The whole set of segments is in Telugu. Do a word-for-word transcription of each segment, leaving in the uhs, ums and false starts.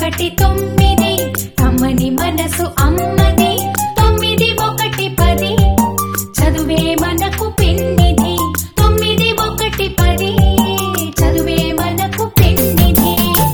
ఒకటి తొమ్మిది కమ్మని మనసు అమ్మది తొమ్మిది ఒకటి పది చదువే మనకు పెన్నిధి తొమ్మిది ఒకటి పది చదువే మనకు పెన్నిధి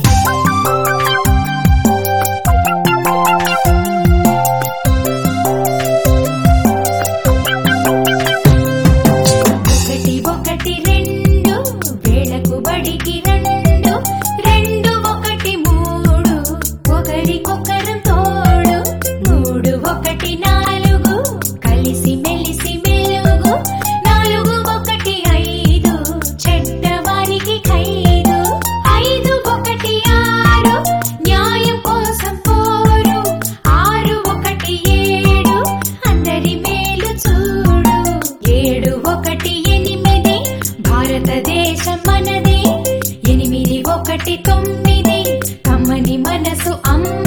ఒకటి ఒకటి రెండు వేళకు బడికి రెండు రెండు ఒకటి మూడు ఒకరికొకరు తోడు మూడు ఒకటి నాలుగు కలిసి మెలిసి మెలుగు నాలుగు ఒకటి ఐదు చెడ్డవారికి ఖైదు ఐదు ఒకటి ఆరు న్యాయం కోసం పోరు ఆరు ఒకటి ఏడు అందరి మేలు చూడు ఏడు ఒకటి ఎనిమిది భారతదేశం మనది ఎనిమిది ఒకటి తొమ్మిది కమ్మని మనసు అమ్మ